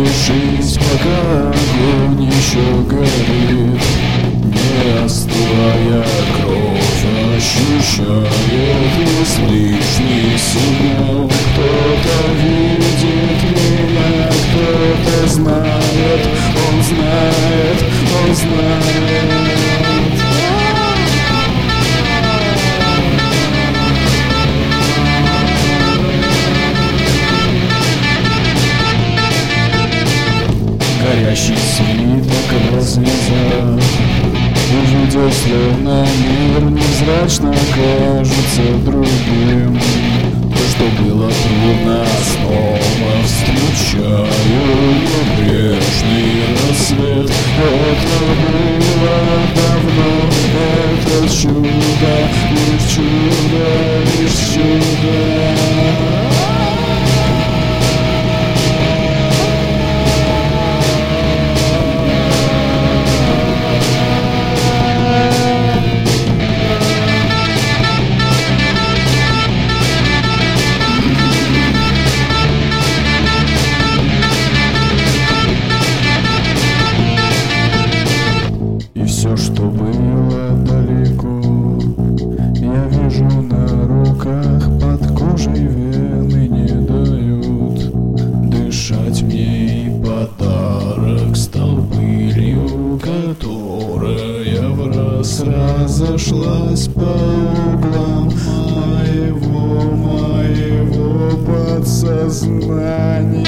держись, пока огонь еще горит. Не остывая, кровь ощущает излишний сигнал. Кто-то видит меня, кто-то знает, он знает, он знает. Горящий свиток развязав, увидел, словно мир невзрачно кажется другим. То, что было трудно, снова встречаю прежний рассвет. Это было давно, это чудо, лишь чудо, лишь чудо. Все, что было далеко, я вижу на руках, под кожей вены не дают дышать мне, и подарок стал пылью, которая враз разошлась по углам моего подсознания.